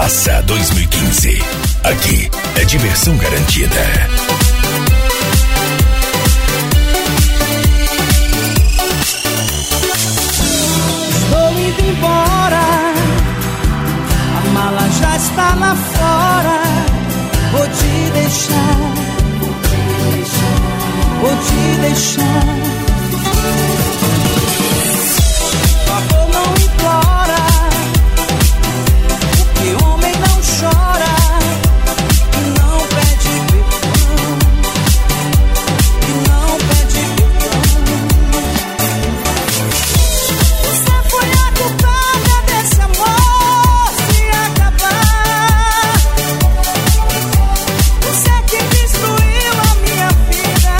Massa 2015. Aqui é diversão garantida. Estou indo embora, a mala já está lá fora. Vou te deixar, vou te deixar. Por favor, não implora, porque homem não chora e não pede perdão, e não pede perdão. Você foi a culpada desse amor se acabar. Você que destruiu a minha vida.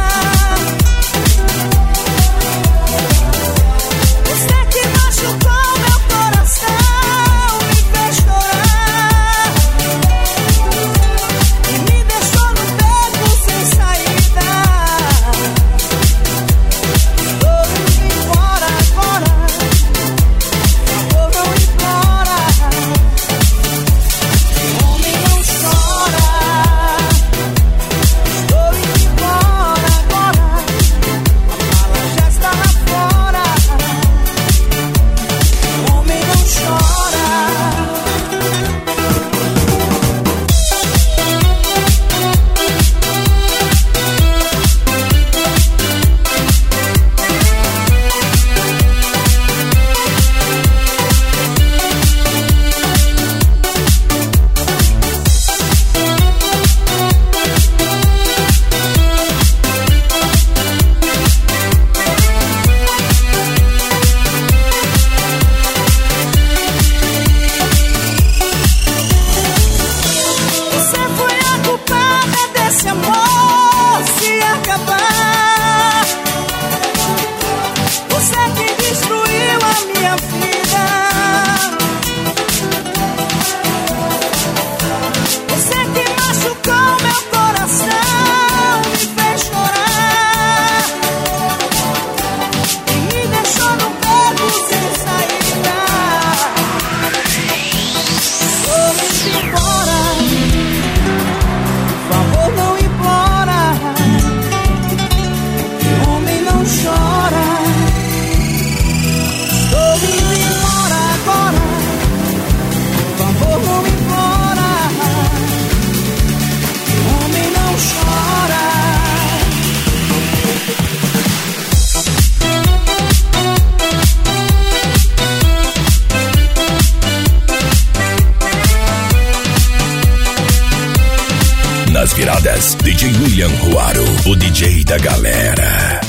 Você que machucou meu coração, me fez chorar e me deixou no beco sem saída. Estou indo embora agora, por favor não implora, homem não chora. Estou indo embora agora, a mala já está lá fora. Homem não chora. Você foi a culpada desse amor se acabar. Você que destruiu a minha vida. Você que machucou meu coração, me fez chorar e me deixou no beco sem saída. Estou indo embora, por favor não implora, que homem não chora. Estou indo embora agora, por favor não implora, que homem não chora. Nas viradas, DJ William Ruaro, o DJ da galera.